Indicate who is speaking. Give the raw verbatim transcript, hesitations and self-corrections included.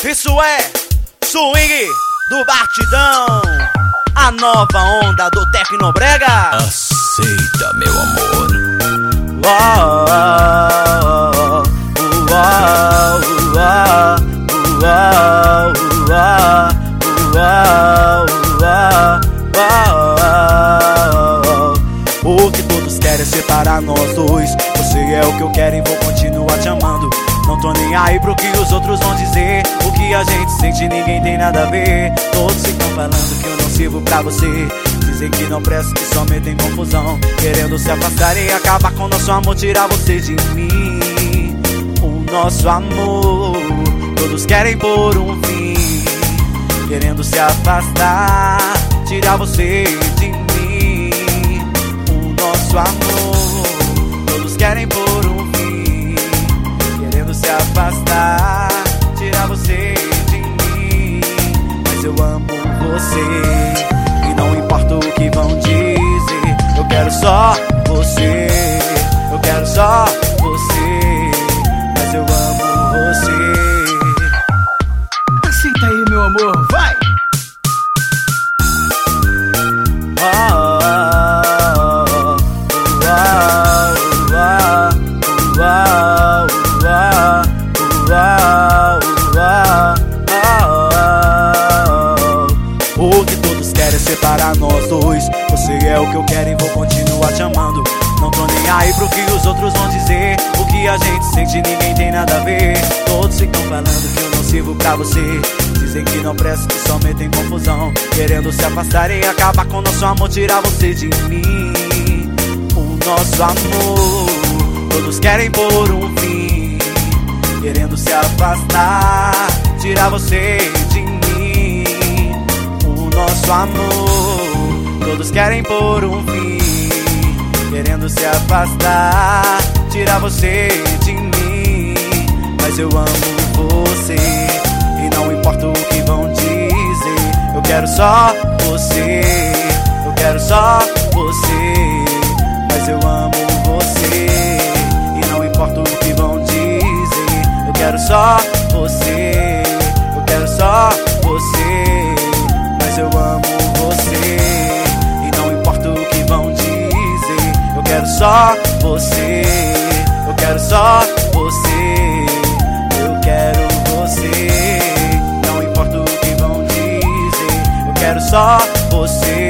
Speaker 1: Isso é swing do batidão, a nova onda do Tecnobrega.
Speaker 2: Aceita, meu amor.
Speaker 1: Uau, uau, uau, uau, uau, uau, uau, uau. O que todos querem é separar nós dois. Você é o que eu quero e vou continuar te amando. Não tô nem aí pro que os outros vão dizer. O que a gente sente ninguém tem nada a ver. Todos ficam falando que eu não sirvo pra você. Dizem que não presto, que só metem confusão, querendo se afastar e acabar com nosso amor, tirar você de mim. O nosso amor todos querem por um fim, querendo se afastar, tirar você de mim. O nosso amor todos querem por um fim, querendo se afastar, tirar você de mim. Mas eu amo você e não importa o que vão dizer. Eu quero só você, eu quero só você, mas eu amo você.
Speaker 3: Aceita aí, meu amor, vai!
Speaker 1: O que todos querem é separar nós dois. Você é o que eu quero e vou continuar te amando. Não tô nem aí pro que os outros vão dizer. O que a gente sente ninguém tem nada a ver. Todos ficam falando que eu não sirvo pra você. Dizem que não presto, que só metem confusão, querendo se afastar e acabar com nosso amor, tirar você de mim. O nosso amor todos querem por um fim, querendo se afastar, tirar você de mim. O nosso amor todos querem por um fim, querendo se afastar, tirar você de mim. Mas eu amo você e não importa o que vão dizer. Eu quero só você, eu quero só você, mas eu amo você e não importa o que vão dizer. Eu quero só você, eu quero só você, mas eu amo você e não importa o que vão dizer. Eu quero só você, eu quero só você, eu quero você, não importa o que vão dizer. Eu quero só você,